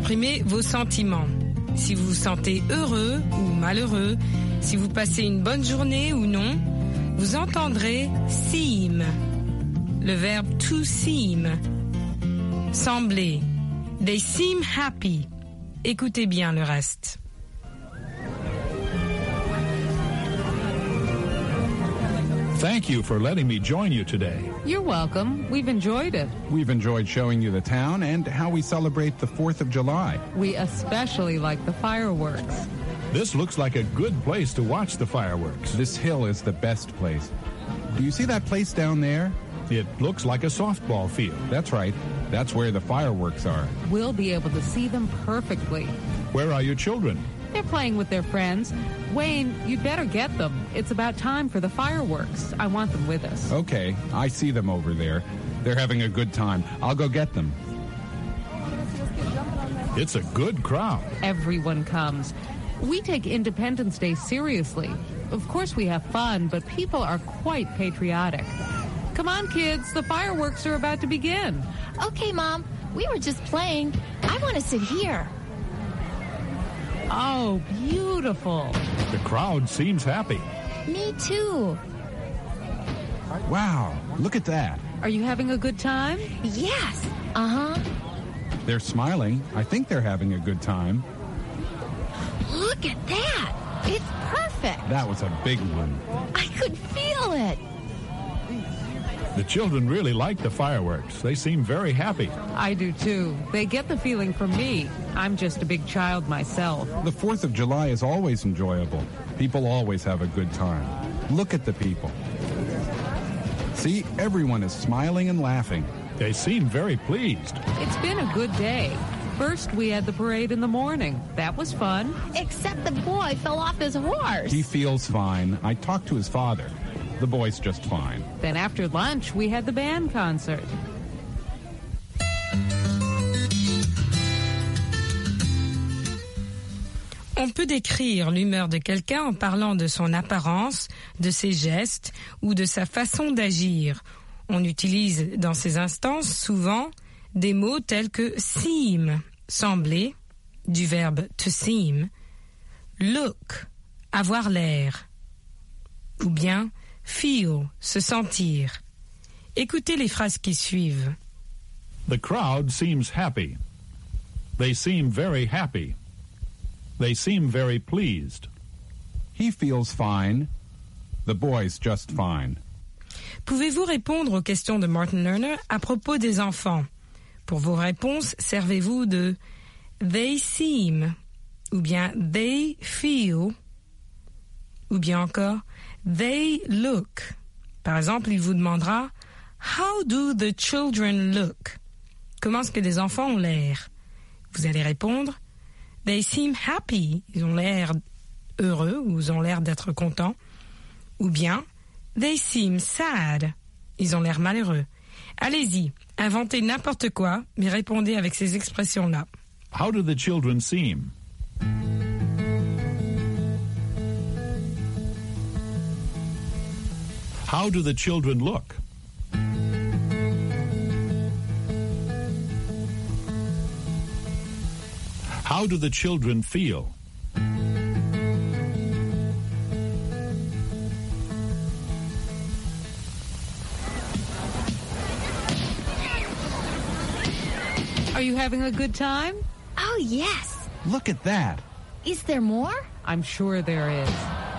exprimer vos sentiments. Si vous vous sentez heureux ou malheureux, si vous passez une bonne journée ou non, vous entendrez seem, le verbe to seem, sembler. They seem happy. Écoutez bien le reste. Thank you for letting me join you today. You're welcome. We've enjoyed it. We've enjoyed showing you the town and how we celebrate the 4th of July. We especially like the fireworks. This looks like a good place to watch the fireworks. This hill is the best place. Do you see that place down there? It looks like a softball field. That's right. That's where the fireworks are. We'll be able to see them perfectly. Where are your children? They're playing with their friends. Wayne, you'd better get them. It's about time for the fireworks. I want them with us. Okay, I see them over there. They're having a good time. I'll go get them. It's a good crowd. Everyone comes. We take Independence Day seriously. Of course we have fun, but people are quite patriotic. Come on, kids. The fireworks are about to begin. Okay, Mom. We were just playing. I want to sit here. Oh, beautiful. The crowd seems happy. Me too. Wow, look at that. Are you having a good time? Yes. Uh-huh. They're smiling. I think they're having a good time. Look at that. It's perfect. That was a big one. I could feel it. The children really like the fireworks. They seem very happy. I do too. They get the feeling from me. I'm just a big child myself. The 4th of July is always enjoyable. People always have a good time. Look at the people. See, everyone is smiling and laughing. They seem very pleased. It's been a good day. First, we had the parade in the morning. That was fun. Except the boy fell off his horse. He feels fine. I talked to his father. The boy's just fine. Then after lunch, we had the band concert. On peut décrire l'humeur de quelqu'un en parlant de son apparence, de ses gestes ou de sa façon d'agir. On utilise dans ces instances souvent des mots tels que seem, sembler, du verbe to seem, look, avoir l'air, ou bien feel, se sentir. Écoutez les phrases qui suivent. The crowd seems happy. They seem very happy. They seem very pleased. He feels fine. The boy's just fine. Pouvez-vous répondre aux questions de Martin Lerner à propos des enfants? Pour vos réponses, servez-vous de they seem, ou bien they feel, ou bien encore they look. Par exemple, il vous demandera How do the children look? Comment est-ce que les enfants ont l'air? Vous allez répondre They seem happy. Ils ont l'air heureux ou ils ont l'air d'être contents. Ou bien They seem sad. Ils ont l'air malheureux. Allez-y, inventez n'importe quoi, mais répondez avec ces expressions-là. How do the children seem? How do the children look? How do the children feel? Are you having a good time? Oh, yes. Look at that. Is there more? I'm sure there is.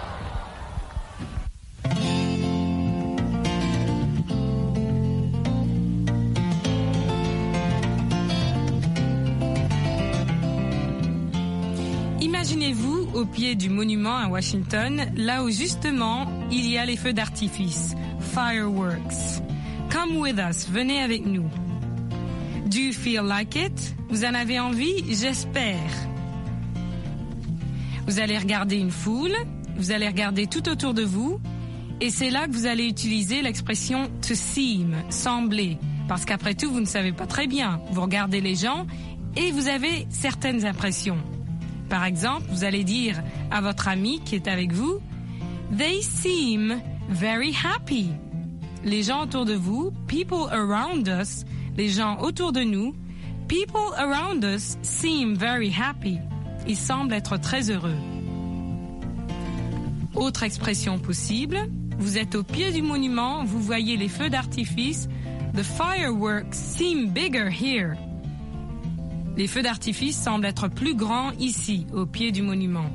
Imaginez-vous au pied du monument à Washington, là où justement il y a les feux d'artifice, fireworks. Come with us, venez avec nous. Do you feel like it? Vous en avez envie? J'espère. Vous allez regarder une foule, vous allez regarder tout autour de vous, et c'est là que vous allez utiliser l'expression to seem, sembler, parce qu'après tout, vous ne savez pas très bien. Vous regardez les gens et vous avez certaines impressions. Par exemple, vous allez dire à votre ami qui est avec vous, They seem very happy. Les gens autour de vous, people around us, les gens autour de nous, People around us seem very happy. Ils semblent être très heureux. Autre expression possible, vous êtes au pied du monument, vous voyez les feux d'artifice. The fireworks seem bigger here. Les feux d'artifice semblent être plus grands ici, au pied du monument.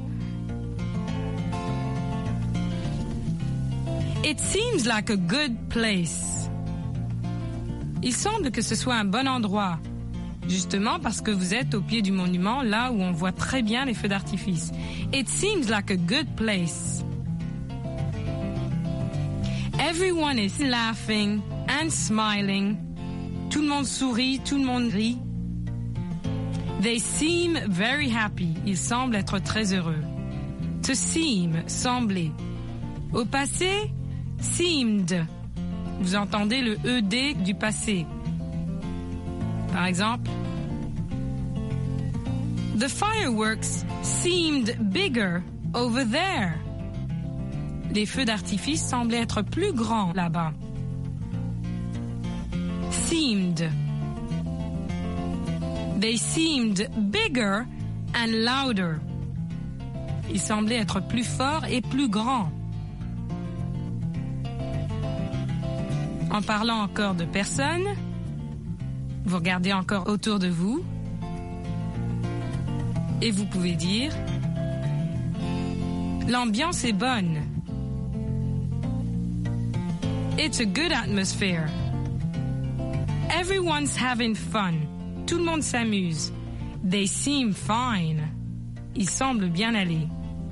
It seems like a good place. Il semble que ce soit un bon endroit. Justement parce que vous êtes au pied du monument, là où on voit très bien les feux d'artifice. It seems like a good place. Everyone is laughing and smiling. Tout le monde sourit, tout le monde rit. They seem very happy. Ils semblent être très heureux. To seem, sembler. Au passé, seemed. Vous entendez le ED du passé. Par exemple, the fireworks seemed bigger over there. Les feux d'artifice semblaient être plus grands là-bas. Seemed. They seemed bigger and louder. Ils semblaient être plus forts et plus grands. En parlant encore de personnes, vous regardez encore autour de vous et vous pouvez dire « L'ambiance est bonne. It's a good atmosphere. Everyone's having fun. Tout le monde s'amuse. They seem fine. Ils semblent bien aller. »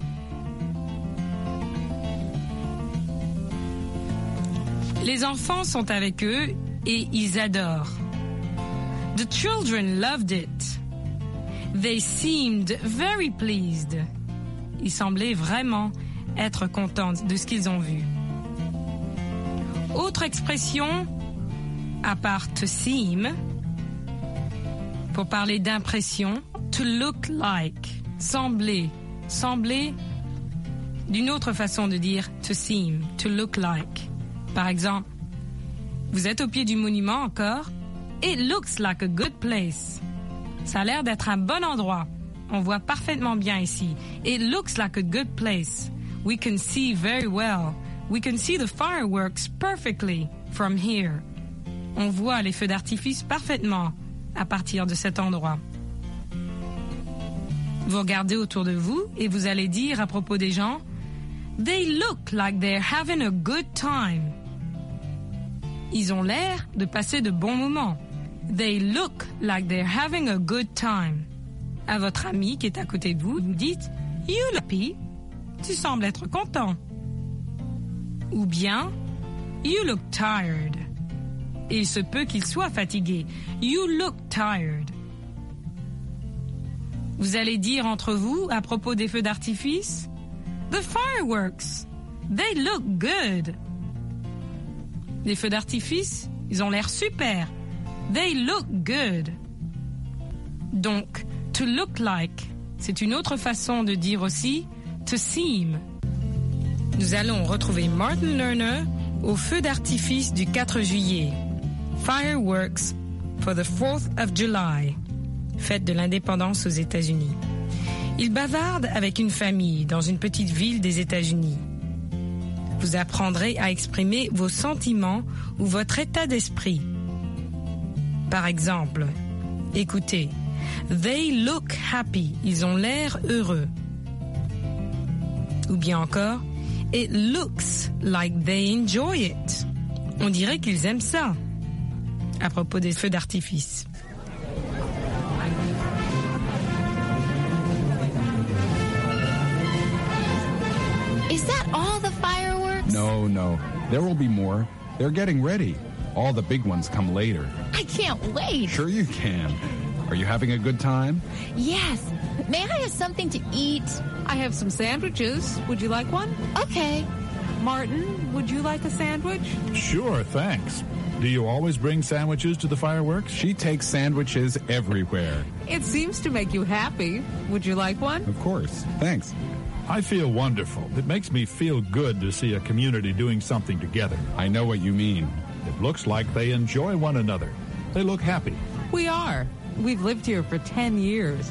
Les enfants sont avec eux et ils adorent. The children loved it. They seemed very pleased. Ils semblaient vraiment être contents de ce qu'ils ont vu. Autre expression, à part to seem, pour parler d'impression, to look like, sembler, sembler, d'une autre façon de dire to seem, to look like. Par exemple, vous êtes au pied du monument encore. It looks like a good place. Ça a l'air d'être un bon endroit. On voit parfaitement bien ici. It looks like a good place. We can see very well. We can see the fireworks perfectly from here. On voit les feux d'artifice parfaitement à partir de cet endroit. Vous regardez autour de vous et vous allez dire à propos des gens, They look like they're having a good time. Ils ont l'air de passer de bons moments. They look like they're having a good time. À votre ami qui est à côté de vous, vous dites You look happy. Tu sembles être content. Ou bien You look tired. Et il se peut qu'il soit fatigué. You look tired. Vous allez dire entre vous à propos des feux d'artifice The fireworks. They look good. Les feux d'artifice, ils ont l'air super. They look good. Donc, to look like, c'est une autre façon de dire aussi to seem. Nous allons retrouver Martin Lerner au feu d'artifice du 4 juillet. Fireworks for the 4th of July, fête de l'indépendance aux États-Unis. Il bavarde avec une famille dans une petite ville des États-Unis. Vous apprendrez à exprimer vos sentiments ou votre état d'esprit. Par exemple, écoutez, They look happy. Ils ont l'air heureux. Ou bien encore, It looks like they enjoy it. On dirait qu'ils aiment ça. À propos des feux d'artifice. Is that all the fireworks? No. There will be more. They're getting ready. All the big ones come later. I can't wait. Sure you can. Are you having a good time? Yes. May I have something to eat? I have some sandwiches. Would you like one? Okay. Martin, would you like a sandwich? Sure, thanks. Do you always bring sandwiches to the fireworks? She takes sandwiches everywhere. It seems to make you happy. Would you like one? Of course. Thanks. I feel wonderful. It makes me feel good to see a community doing something together. I know what you mean. It looks like they enjoy one another. They look happy. We are. We've lived here for 10 years.